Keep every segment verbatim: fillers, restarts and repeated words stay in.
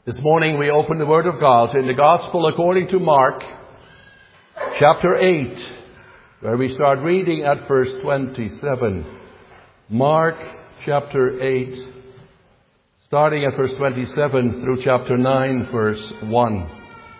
This morning we open the Word of God in the Gospel according to Mark, chapter eight, where we start reading at verse twenty-seven. Mark, chapter eight, starting at verse twenty-seven through chapter nine, verse one.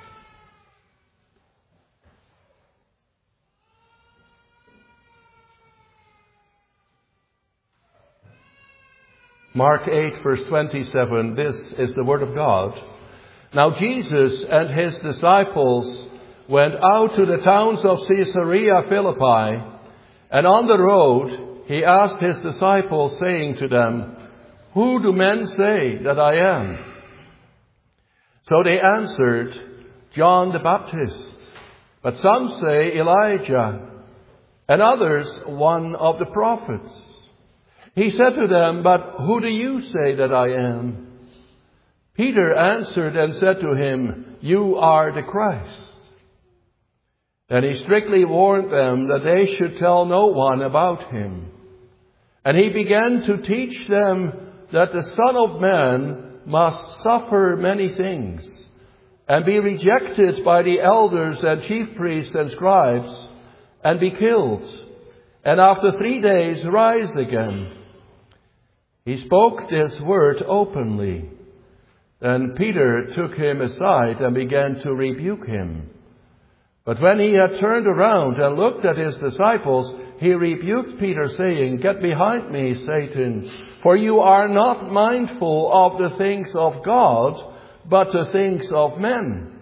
Mark eight, verse twenty-seven, this is the Word of God. Now Jesus and his disciples went out to the towns of Caesarea Philippi, and on the road he asked his disciples, saying to them, "Who do men say that I am?" So they answered, "John the Baptist, but some say Elijah, and others one of the prophets." He said to them, "But who do you say that I am?" Peter answered and said to him, "You are the Christ." Then he strictly warned them that they should tell no one about him. And he began to teach them that the Son of Man must suffer many things, and be rejected by the elders and chief priests and scribes, and be killed, and after three days rise again. He spoke this word openly. Then Peter took him aside and began to rebuke him. But when he had turned around and looked at his disciples, he rebuked Peter, saying, "Get behind me, Satan, for you are not mindful of the things of God, but the things of men."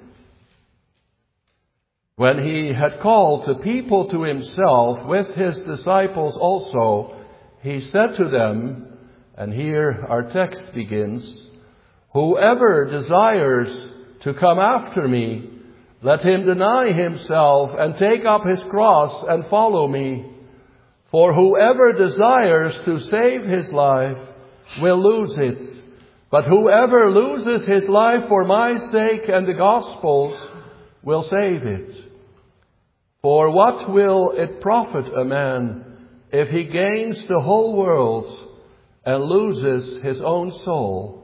When he had called the people to himself with his disciples also, he said to them, and here our text begins, "Whoever desires to come after me, let him deny himself and take up his cross and follow me. For whoever desires to save his life will lose it. But whoever loses his life for my sake and the gospel's will save it. For what will it profit a man if he gains the whole world and loses his own soul?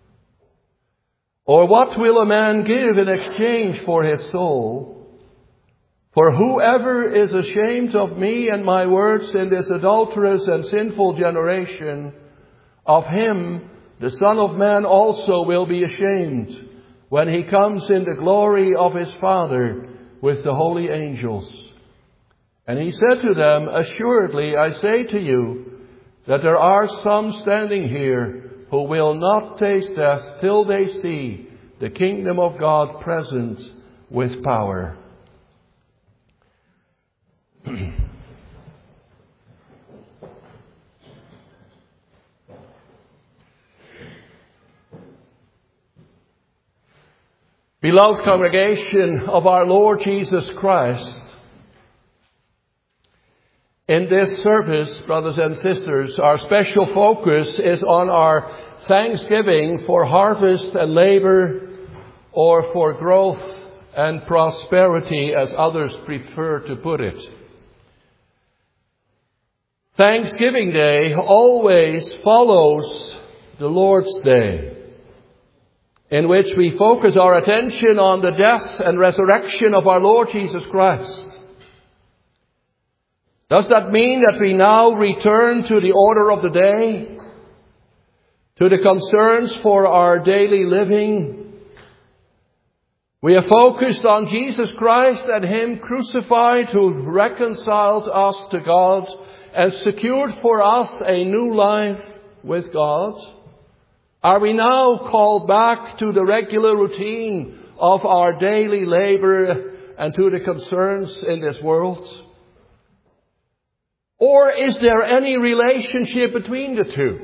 Or what will a man give in exchange for his soul? For whoever is ashamed of me and my words in this adulterous and sinful generation, of him the Son of Man also will be ashamed when he comes in the glory of his Father with the holy angels." And he said to them, "Assuredly I say to you, that there are some standing here who will not taste death till they see the kingdom of God present with power." Beloved congregation of our Lord Jesus Christ, in this service, brothers and sisters, our special focus is on our thanksgiving for harvest and labor, or for growth and prosperity, as others prefer to put it. Thanksgiving Day always follows the Lord's Day, in which we focus our attention on the death and resurrection of our Lord Jesus Christ. Does that mean that we now return to the order of the day? To the concerns for our daily living? We are focused on Jesus Christ and Him crucified, who reconciled us to God and secured for us a new life with God? Are we now called back to the regular routine of our daily labor and to the concerns in this world? Or is there any relationship between the two?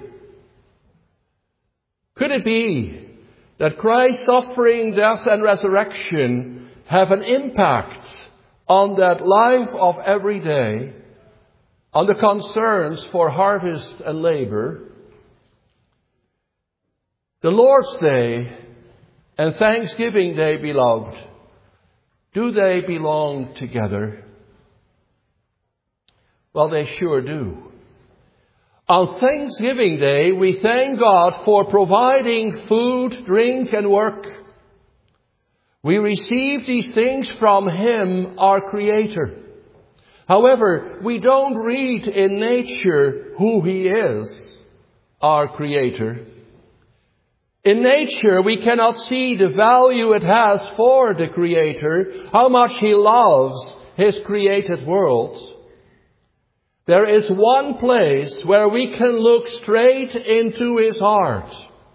Could it be that Christ's suffering, death and resurrection have an impact on that life of every day, on the concerns for harvest and labor? The Lord's Day and Thanksgiving Day, beloved, do they belong together? Well, they sure do. On Thanksgiving Day, we thank God for providing food, drink, and work. We receive these things from Him, our Creator. However, we don't read in nature who He is, our Creator. In nature, we cannot see the value it has for the Creator, how much He loves His created world. There is one place where we can look straight into His heart.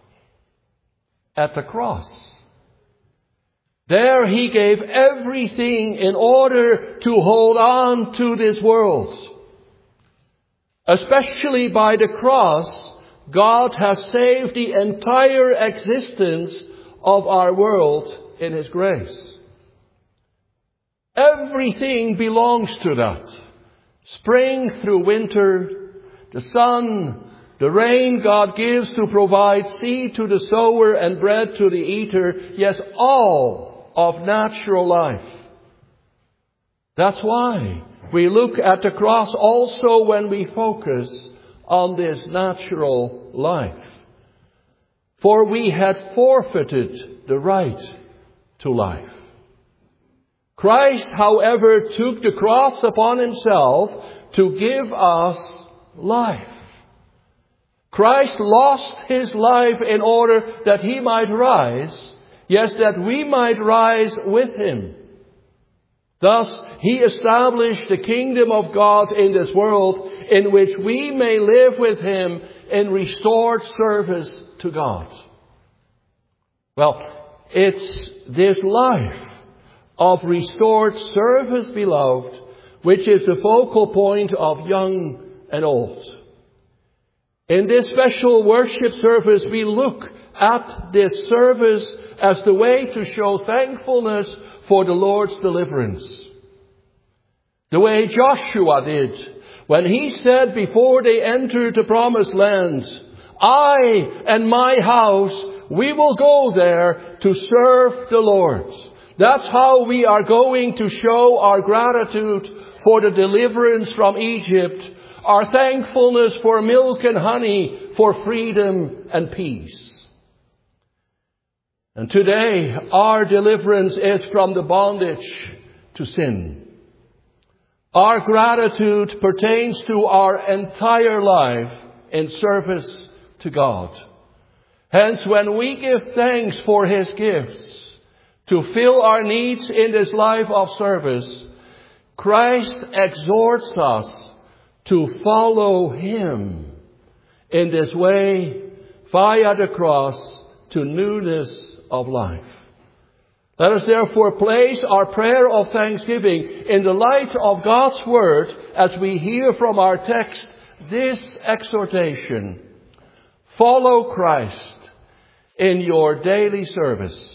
At the cross. There He gave everything in order to hold on to this world. Especially by the cross, God has saved the entire existence of our world in His grace. Everything belongs to that. Spring through winter, the sun, the rain God gives to provide seed to the sower and bread to the eater. Yes, all of natural life. That's why we look at the cross also when we focus on this natural life. For we had forfeited the right to life. Christ, however, took the cross upon Himself to give us life. Christ lost His life in order that He might rise, yes, that we might rise with Him. Thus, He established the kingdom of God in this world in which we may live with Him in restored service to God. Well, it's this life of restored service, beloved, which is the focal point of young and old. In this special worship service, we look at this service as the way to show thankfulness for the Lord's deliverance. The way Joshua did when he said before they entered the promised land, I and my house, we will go there to serve the Lord. That's how we are going to show our gratitude for the deliverance from Egypt, our thankfulness for milk and honey, for freedom and peace. And today, our deliverance is from the bondage to sin. Our gratitude pertains to our entire life in service to God. Hence, when we give thanks for His gifts, to fill our needs in this life of service, Christ exhorts us to follow Him in this way via the cross to newness of life. Let us therefore place our prayer of thanksgiving in the light of God's Word as we hear from our text this exhortation. Follow Christ in your daily service.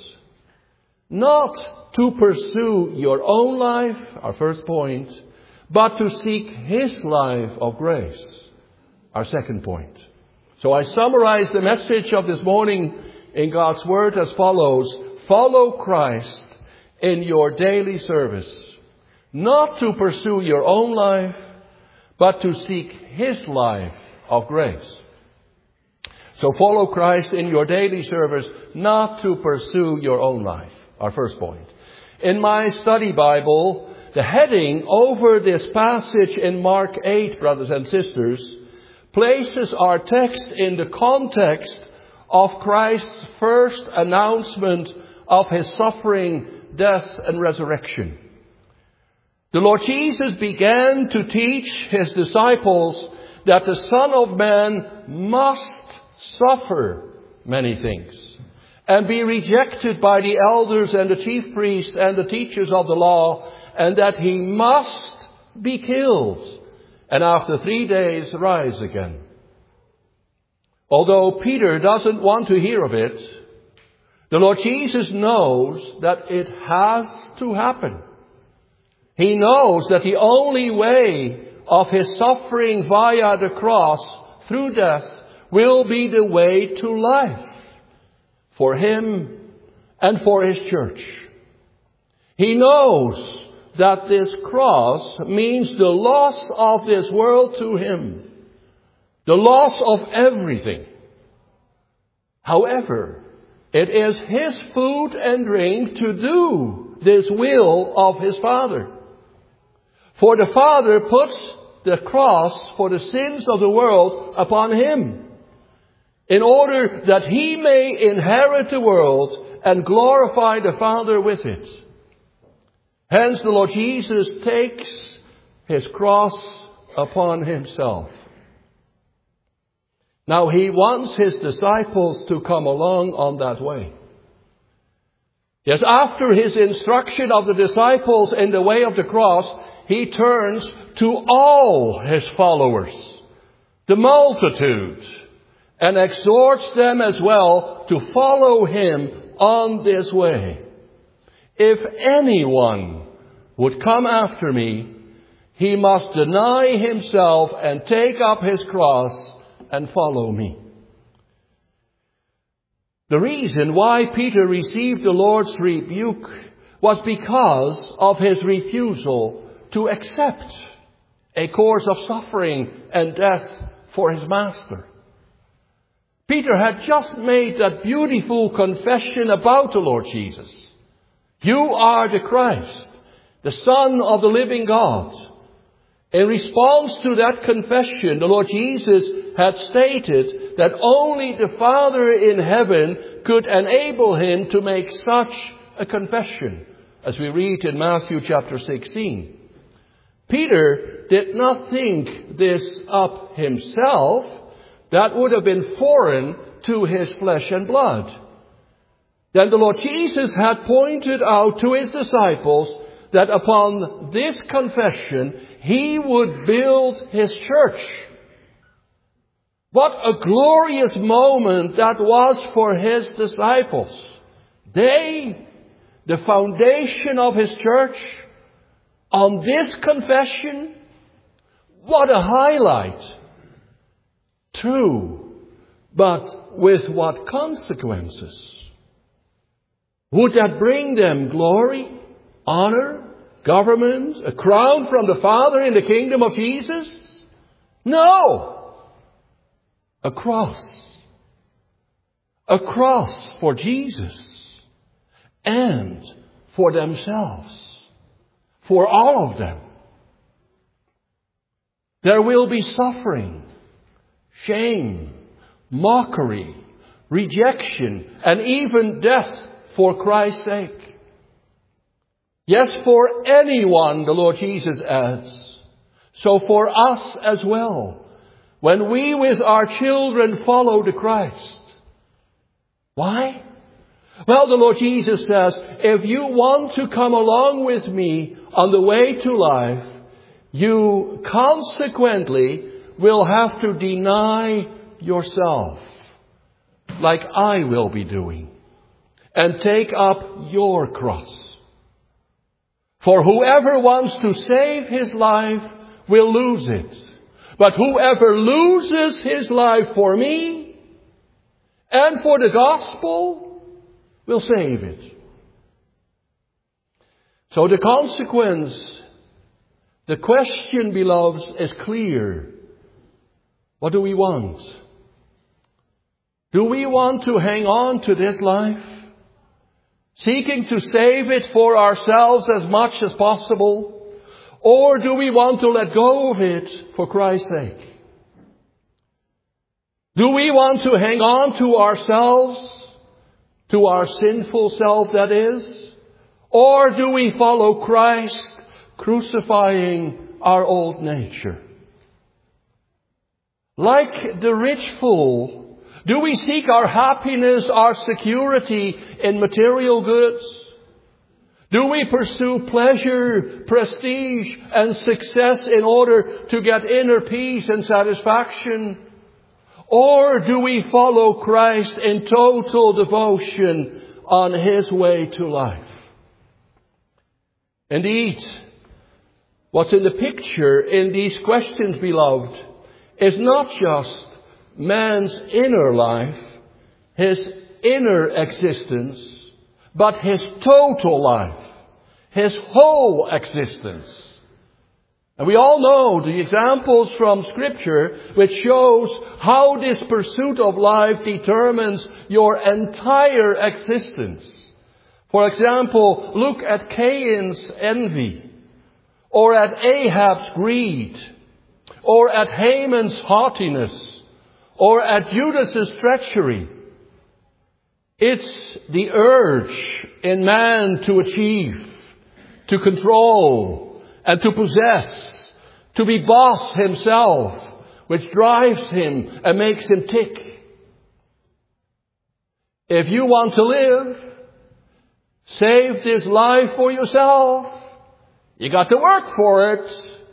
Not to pursue your own life, our first point, but to seek His life of grace, our second point. So I summarize the message of this morning in God's Word as follows. Follow Christ in your daily service. Not to pursue your own life, but to seek His life of grace. So follow Christ in your daily service, not to pursue your own life. Our first point. In my study Bible, the heading over this passage in Mark eight, brothers and sisters, places our text in the context of Christ's first announcement of His suffering, death, and resurrection. The Lord Jesus began to teach His disciples that the Son of Man must suffer many things and be rejected by the elders and the chief priests and the teachers of the law, and that He must be killed and after three days rise again. Although Peter doesn't want to hear of it, the Lord Jesus knows that it has to happen. He knows that the only way of His suffering via the cross through death will be the way to life for Him and for His church. He knows that this cross means the loss of this world to Him, the loss of everything. However, it is his food and drink to do this will of his Father. For the Father puts the cross for the sins of the world upon him, in order that he may inherit the world and glorify the Father with it. Hence the Lord Jesus takes his cross upon himself. Now he wants his disciples to come along on that way. Yes, after his instruction of the disciples in the way of the cross, he turns to all his followers, the multitude, and exhorts them as well to follow him on this way. If anyone would come after me, he must deny himself and take up his cross and follow me. The reason why Peter received the Lord's rebuke was because of his refusal to accept a course of suffering and death for his master. Peter had just made that beautiful confession about the Lord Jesus. You are the Christ, the Son of the living God. In response to that confession, the Lord Jesus had stated that only the Father in heaven could enable him to make such a confession, as we read in Matthew chapter sixteen. Peter did not think this up himself. That would have been foreign to his flesh and blood. Then the Lord Jesus had pointed out to his disciples that upon this confession, he would build his church. What a glorious moment that was for his disciples. They, the foundation of his church, on this confession, what a highlight. True, but with what consequences? Would that bring them glory, honor, government, a crown from the Father in the kingdom of Jesus? No! A cross. A cross for Jesus and for themselves. For all of them. There will be suffering, shame, mockery, rejection, and even death for Christ's sake. Yes, for anyone, the Lord Jesus adds. So for us as well, when we with our children follow the Christ. Why? Well, the Lord Jesus says, if you want to come along with me on the way to life, you consequently will have to deny yourself, like I will be doing, and take up your cross. For whoever wants to save his life will lose it. But whoever loses his life for me and for the gospel will save it. So the consequence, the question, beloveds, is clear. What do we want? Do we want to hang on to this life, seeking to save it for ourselves as much as possible? Or do we want to let go of it for Christ's sake? Do we want to hang on to ourselves, to our sinful self that is? Or do we follow Christ, crucifying our old nature? Like the rich fool, do we seek our happiness, our security in material goods? Do we pursue pleasure, prestige, and success in order to get inner peace and satisfaction? Or do we follow Christ in total devotion on his way to life? Indeed, what's in the picture in these questions, beloved, is not just man's inner life, his inner existence, but his total life, his whole existence. And we all know the examples from Scripture which shows how this pursuit of life determines your entire existence. For example, look at Cain's envy, or at Ahab's greed, or at Haman's haughtiness, or at Judas's treachery. It's the urge in man to achieve, to control, and to possess, to be boss himself, which drives him and makes him tick. If you want to live, save this life for yourself. You got to work for it.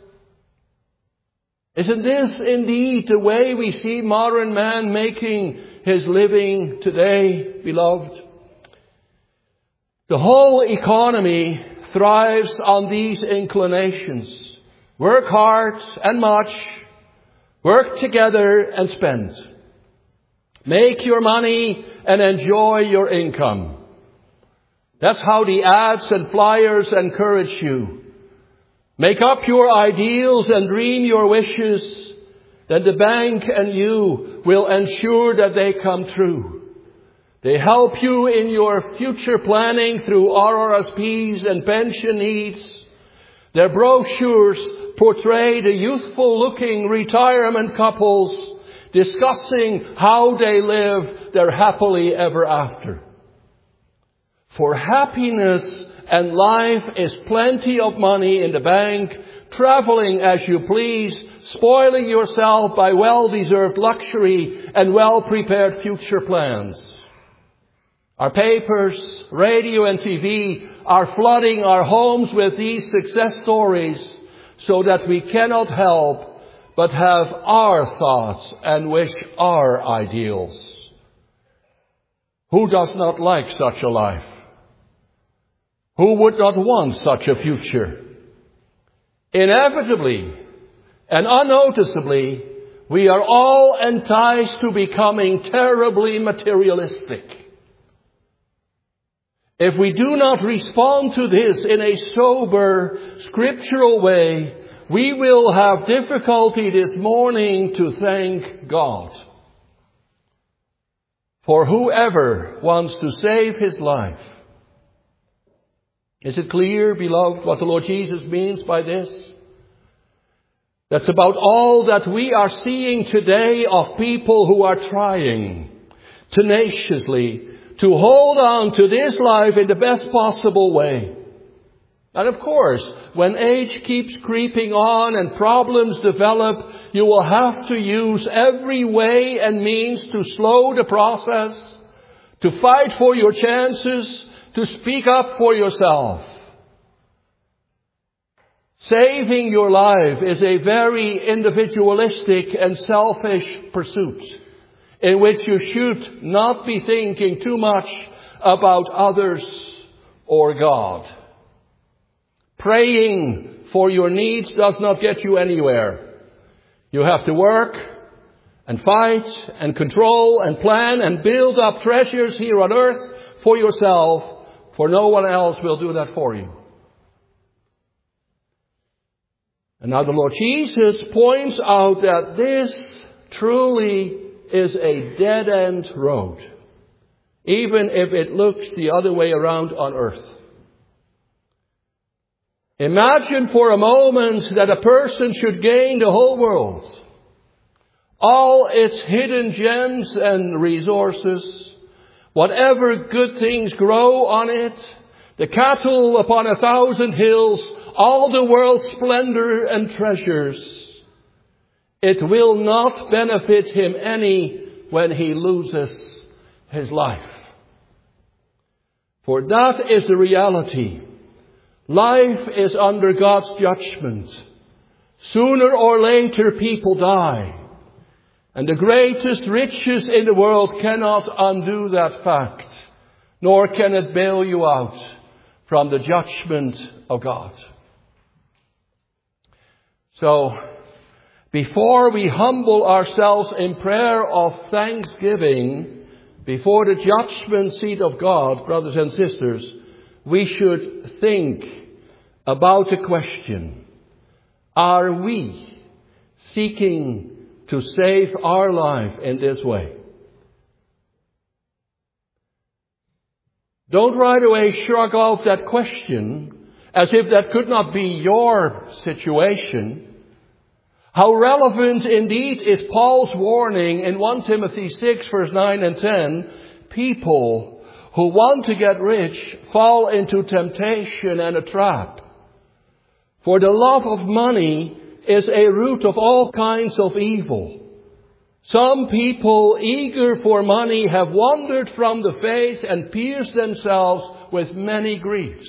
Isn't this indeed the way we see modern man making his living today, beloved? The whole economy thrives on these inclinations. Work hard and much. Work together and spend. Make your money and enjoy your income. That's how the ads and flyers encourage you. Make up your ideals and dream your wishes. Then the bank and you will ensure that they come true. They help you in your future planning through R R S Ps and pension needs. Their brochures portray the youthful-looking retirement couples discussing how they live their happily ever after. For happiness and life is plenty of money in the bank, traveling as you please, spoiling yourself by well-deserved luxury and well-prepared future plans. Our papers, radio and T V are flooding our homes with these success stories so that we cannot help but have our thoughts and wish our ideals. Who does not like such a life? Who would not want such a future? Inevitably and unnoticeably, we are all enticed to becoming terribly materialistic. If we do not respond to this in a sober, scriptural way, we will have difficulty this morning to thank God. For whoever wants to save his life. Is it clear, beloved, what the Lord Jesus means by this? That's about all that we are seeing today of people who are trying tenaciously to hold on to this life in the best possible way. And of course, when age keeps creeping on and problems develop, you will have to use every way and means to slow the process, to fight for your chances, to speak up for yourself. Saving your life is a very individualistic and selfish pursuit, in which you should not be thinking too much about others or God. Praying for your needs does not get you anywhere. You have to work and fight and control and plan and build up treasures here on earth for yourself, for no one else will do that for you. And now the Lord Jesus points out that this truly is a dead-end road, even if it looks the other way around on earth. Imagine for a moment that a person should gain the whole world, all its hidden gems and resources, whatever good things grow on it, the cattle upon a thousand hills, all the world's splendor and treasures. It will not benefit him any when he loses his life. For that is the reality. Life is under God's judgment. Sooner or later people die. And the greatest riches in the world cannot undo that fact, nor can it bail you out from the judgment of God. So, before we humble ourselves in prayer of thanksgiving before the judgment seat of God, brothers and sisters, we should think about the question, Are we seeking to save our life in this way? Don't right away shrug off that question as if that could not be your situation. How relevant indeed is Paul's warning in First Timothy six verse nine and ten. People who want to get rich fall into temptation and a trap. For the love of money is a root of all kinds of evil. Some people eager for money have wandered from the faith and pierced themselves with many griefs.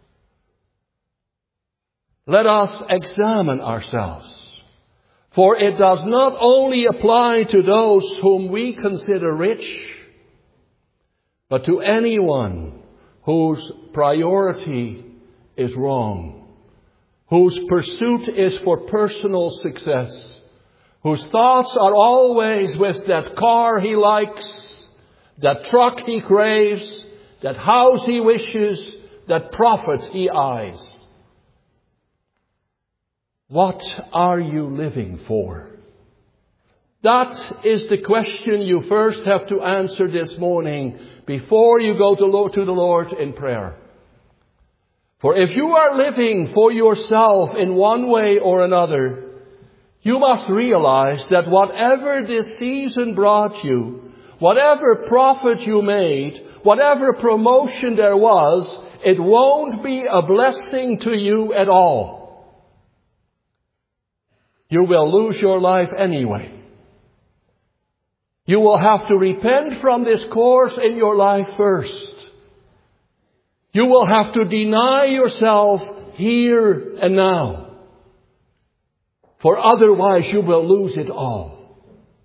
Let us examine ourselves. For it does not only apply to those whom we consider rich, but to anyone whose priority is wrong, whose pursuit is for personal success, whose thoughts are always with that car he likes, that truck he craves, that house he wishes, that profit he eyes. What are you living for? That is the question you first have to answer this morning before you go to the Lord in prayer. For if you are living for yourself in one way or another, you must realize that whatever this season brought you, whatever profit you made, whatever promotion there was, it won't be a blessing to you at all. You will lose your life anyway. You will have to repent from this course in your life first. You will have to deny yourself here and now. For otherwise you will lose it all.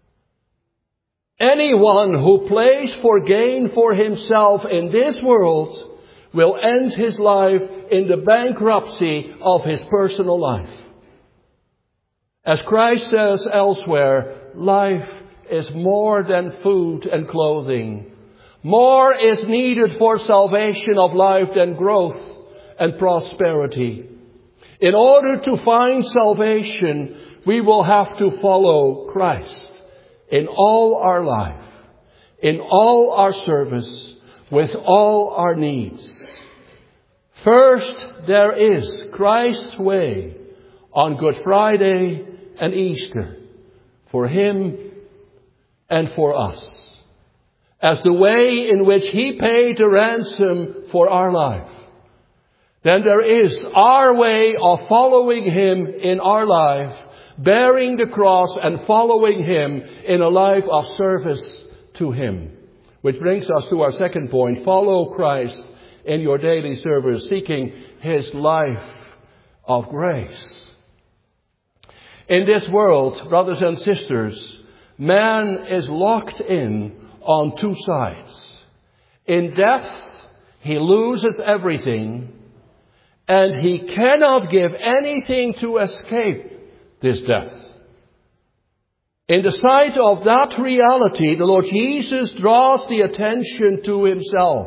Anyone who plays for gain for himself in this world will end his life in the bankruptcy of his personal life. As Christ says elsewhere, life is more than food and clothing. More is needed for salvation of life than growth and prosperity. In order to find salvation, we will have to follow Christ in all our life, in all our service, with all our needs. First, there is Christ's way on Good Friday and Easter, for Him and for us, as the way in which He paid the ransom for our life. Then there is our way of following Him in our life, bearing the cross and following Him in a life of service to Him. Which brings us to our second point. Follow Christ in your daily service, seeking His life of grace. In this world, brothers and sisters, man is locked in on two sides. In death, he loses everything, and he cannot give anything to escape this death. In the sight of that reality, the Lord Jesus draws the attention to Himself.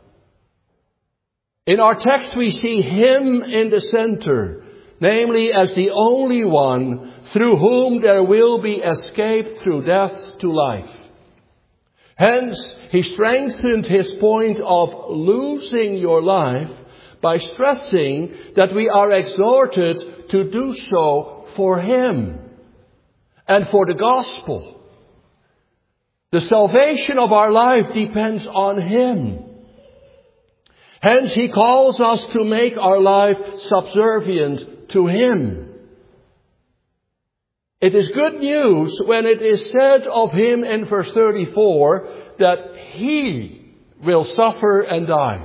In our text, we see Him in the center, namely as the only one through whom there will be escape through death to life. Hence, He strengthened His point of losing your life by stressing that we are exhorted to do so for Him and for the gospel. The salvation of our life depends on Him. Hence, He calls us to make our life subservient to Him. It is good news when it is said of Him in verse thirty-four that He will suffer and die.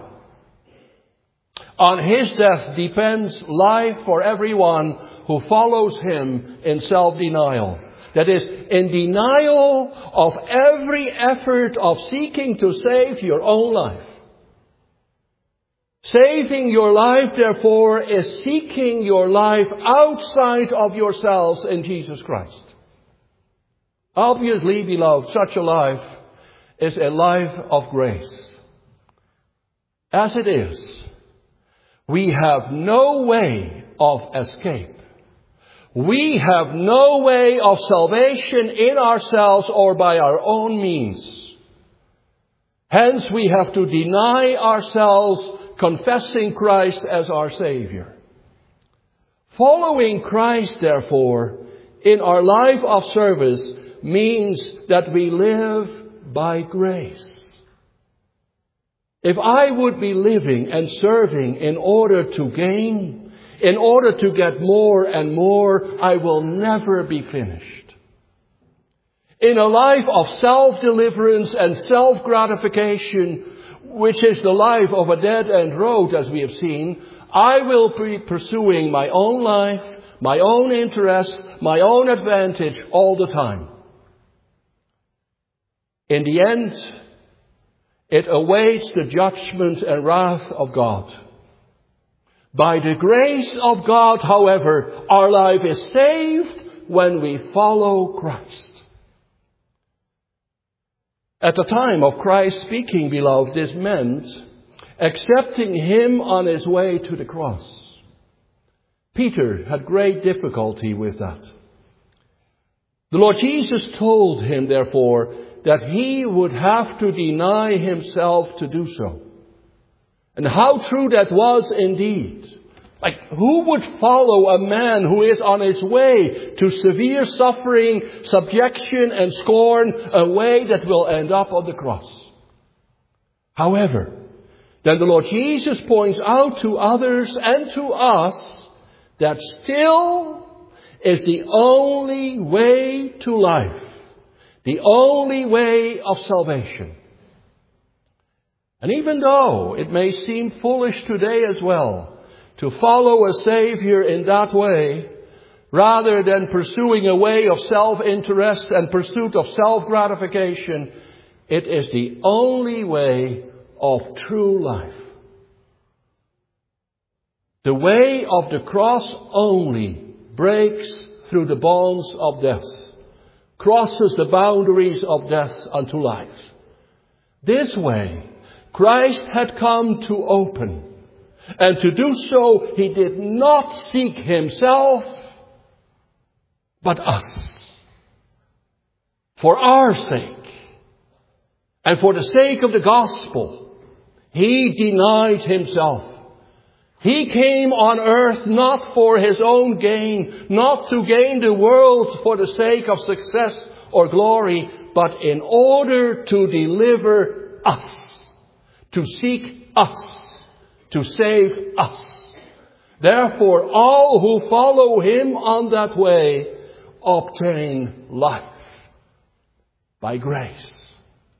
On His death depends life for everyone who follows Him in self-denial. That is, in denial of every effort of seeking to save your own life. Saving your life, therefore, is seeking your life outside of yourselves in Jesus Christ. Obviously, beloved, such a life is a life of grace. As it is, we have no way of escape. We have no way of salvation in ourselves or by our own means. Hence, we have to deny ourselves, confessing Christ as our Savior. Following Christ, therefore, in our life of service means that we live by grace. If I would be living and serving in order to gain, in order to get more and more, I will never be finished. In a life of self-deliverance and self-gratification, which is the life of a dead-end road, as we have seen, I will be pursuing my own life, my own interest, my own advantage all the time. In the end, it awaits the judgment and wrath of God. By the grace of God, however, our life is saved when we follow Christ. At the time of Christ speaking, beloved, this meant accepting Him on His way to the cross. Peter had great difficulty with that. The Lord Jesus told him, therefore, that he would have to deny himself to do so. And how true that was indeed. Like, who would follow a man who is on his way to severe suffering, subjection, and scorn, a way that will end up on the cross? However, then the Lord Jesus points out to others and to us that still is the only way to life, the only way of salvation. And even though it may seem foolish today as well to follow a Savior in that way, rather than pursuing a way of self-interest and pursuit of self-gratification, it is the only way of true life. The way of the cross only breaks through the bonds of death, crosses the boundaries of death unto life. This way, Christ had come to open. And to do so, He did not seek Himself, but us. For our sake, and for the sake of the gospel, He denied Himself. He came on earth not for His own gain, not to gain the world for the sake of success or glory, but in order to deliver us, to seek us, to save us. Therefore, all who follow Him on that way obtain life by grace.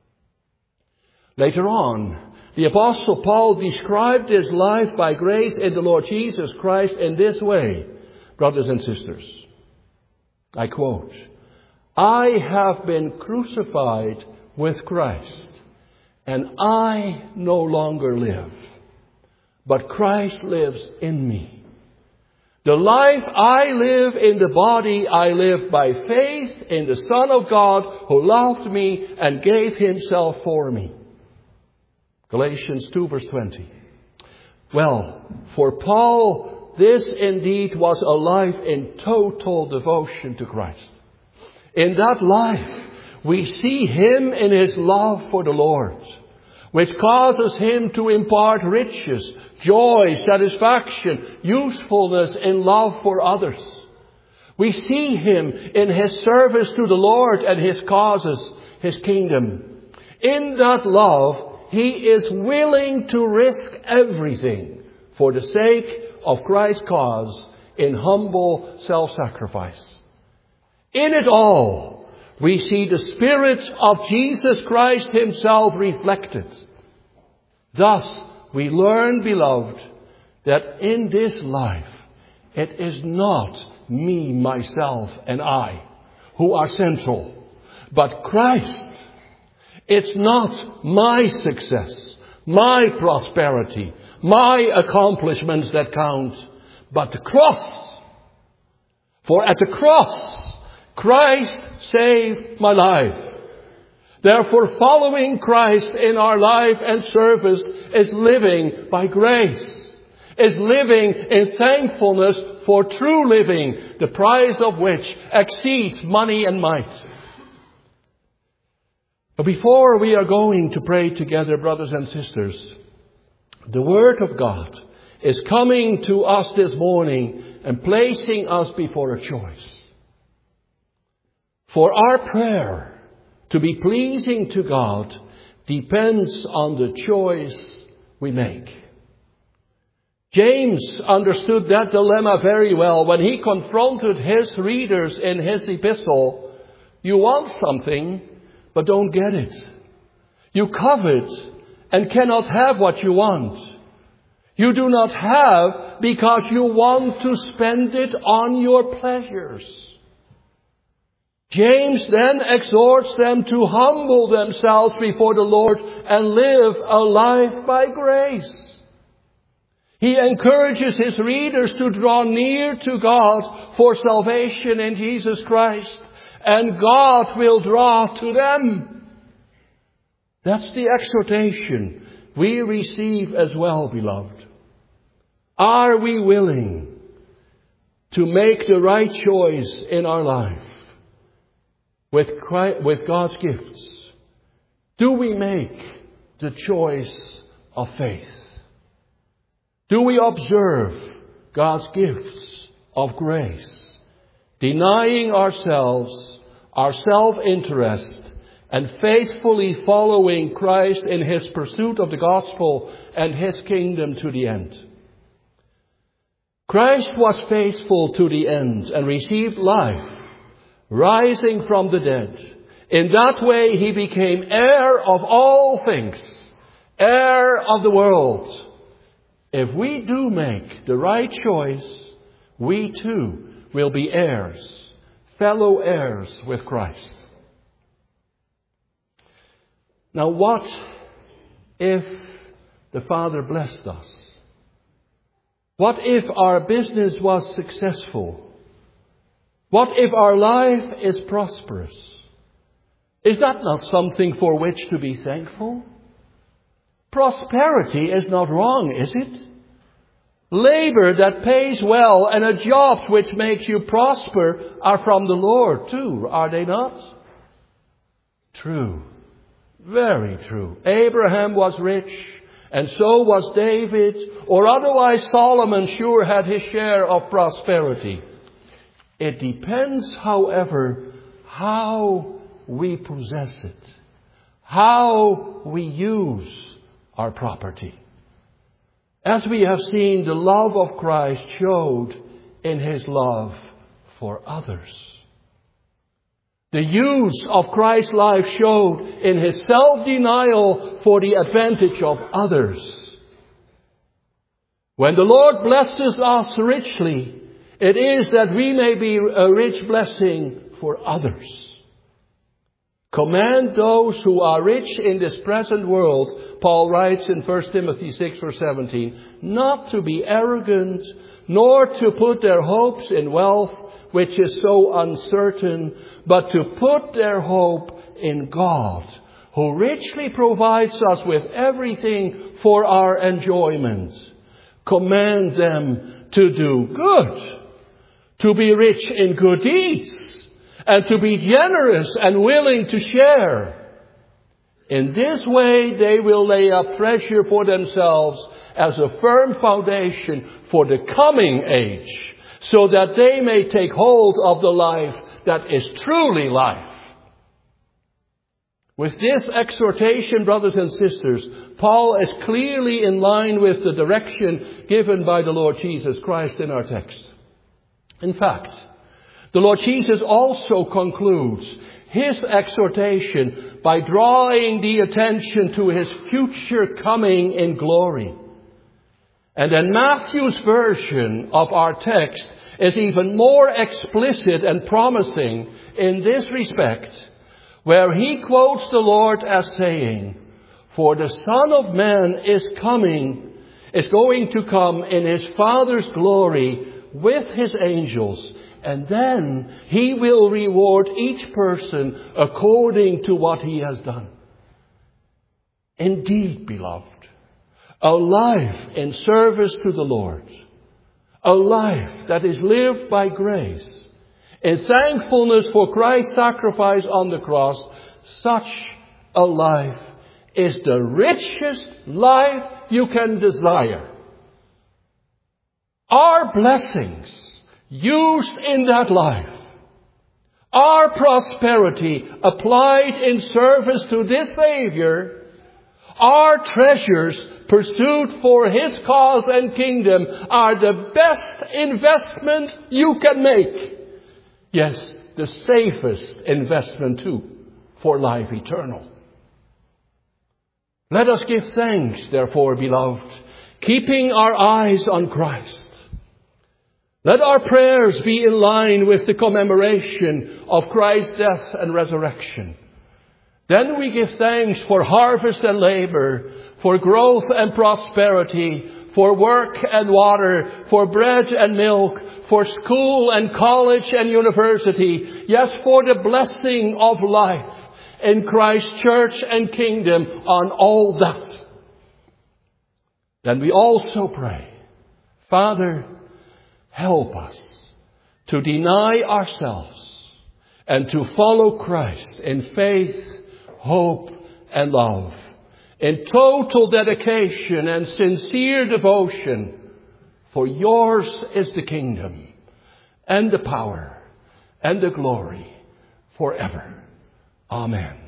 Later on, the Apostle Paul described his life by grace in the Lord Jesus Christ in this way, brothers and sisters. I quote, "I have been crucified with Christ, and I no longer live, but Christ lives in me. The life I live in the body, I live by faith in the Son of God who loved me and gave Himself for me." Galatians two verse twenty. Well, for Paul, this indeed was a life in total devotion to Christ. In that life, we see him in his love for the Lord, which causes him to impart riches, joy, satisfaction, usefulness in love for others. We see him in his service to the Lord and his causes, his kingdom. In that love, he is willing to risk everything for the sake of Christ's cause in humble self-sacrifice. In it all, we see the Spirit of Jesus Christ Himself reflected. Thus, we learn, beloved, that in this life, it is not me, myself, and I who are central, but Christ. It's not my success, my prosperity, my accomplishments that count, but the cross. For at the cross, Christ saved my life. Therefore, following Christ in our life and service is living by grace. is living in thankfulness for true living, the price of which exceeds money and might. But before we are going to pray together, brothers and sisters, the Word of God is coming to us this morning and placing us before a choice. For our prayer to be pleasing to God depends on the choice we make. James understood that dilemma very well when he confronted his readers in his epistle. You want something, but don't get it. You covet and cannot have what you want. You do not have because you want to spend it on your pleasures. James then exhorts them to humble themselves before the Lord and live a life by grace. He encourages his readers to draw near to God for salvation in Jesus Christ, and God will draw to them. That's the exhortation we receive as well, beloved. Are we willing to make the right choice in our life with Christ, with God's gifts? Do we make the choice of faith? Do we observe God's gifts of grace, denying ourselves, our self-interest, and faithfully following Christ in his pursuit of the gospel and his kingdom to the end? Christ was faithful to the end and received life, rising from the dead. In that way he became heir of all things, heir of the world. If we do make the right choice, we too will be heirs, fellow heirs with Christ. Now what if the Father blessed us? What if our business was successful? What if our life is prosperous? Is that not something for which to be thankful? Prosperity is not wrong, is it? Labor that pays well and a job which makes you prosper are from the Lord too, are they not? True. Very true. Abraham was rich, and so was David, or otherwise Solomon sure had his share of prosperity. It depends, however, how we possess it, how we use our property. As we have seen, the love of Christ showed in his love for others. The use of Christ's life showed in his self-denial for the advantage of others. When the Lord blesses us richly, it is that we may be a rich blessing for others. Command those who are rich in this present world, Paul writes in First Timothy six verse seventeen, not to be arrogant, nor to put their hopes in wealth, which is so uncertain, but to put their hope in God, who richly provides us with everything for our enjoyment. Command them to do good, to be rich in good deeds, and to be generous and willing to share. In this way they will lay up treasure for themselves as a firm foundation for the coming age, so that they may take hold of the life that is truly life. With this exhortation, brothers and sisters, Paul is clearly in line with the direction given by the Lord Jesus Christ in our text. In fact, the Lord Jesus also concludes his exhortation by drawing the attention to his future coming in glory. And then Matthew's version of our text is even more explicit and promising in this respect, where he quotes the Lord as saying, "For the Son of Man is coming, is going to come in his Father's glory with his angels, and then he will reward each person according to what he has done." Indeed, beloved, a life in service to the Lord, a life that is lived by grace, in thankfulness for Christ's sacrifice on the cross, such a life is the richest life you can desire. Our blessings used in that life, our prosperity applied in service to this Savior, our treasures pursued for His cause and kingdom are the best investment you can make. Yes, the safest investment too for life eternal. Let us give thanks, therefore, beloved, keeping our eyes on Christ. Let our prayers be in line with the commemoration of Christ's death and resurrection. Then we give thanks for harvest and labor, for growth and prosperity, for work and water, for bread and milk, for school and college and university. Yes, for the blessing of life in Christ's church and kingdom on all that. Then we also pray, Father, help us to deny ourselves and to follow Christ in faith, hope, and love, in total dedication and sincere devotion. For yours is the kingdom and the power and the glory forever. Amen.